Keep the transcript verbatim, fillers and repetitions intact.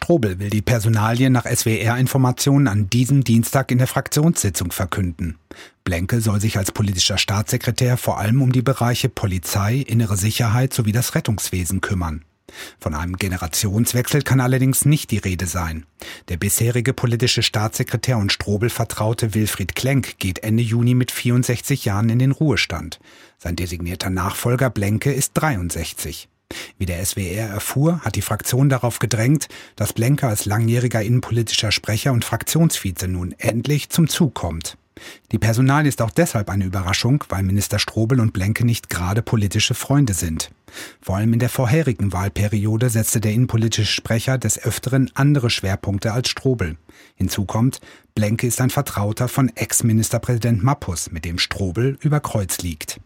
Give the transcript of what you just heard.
Strobel will die Personalien nach S W R-Informationen an diesem Dienstag in der Fraktionssitzung verkünden. Blenke soll sich als politischer Staatssekretär vor allem um die Bereiche Polizei, innere Sicherheit sowie das Rettungswesen kümmern. Von einem Generationswechsel kann allerdings nicht die Rede sein. Der bisherige politische Staatssekretär und Strobel-Vertraute Wilfried Klenk geht Ende Juni mit vierundsechzig Jahren in den Ruhestand. Sein designierter Nachfolger Blenke ist dreiundsechzig. Wie der S W R erfuhr, hat die Fraktion darauf gedrängt, dass Blenke als langjähriger innenpolitischer Sprecher und Fraktionsvize nun endlich zum Zug kommt. Die Personalie ist auch deshalb eine Überraschung, weil Minister Strobel und Blenke nicht gerade politische Freunde sind. Vor allem in der vorherigen Wahlperiode setzte der innenpolitische Sprecher des Öfteren andere Schwerpunkte als Strobel. Hinzu kommt, Blenke ist ein Vertrauter von Ex-Ministerpräsident Mappus, mit dem Strobel über Kreuz liegt.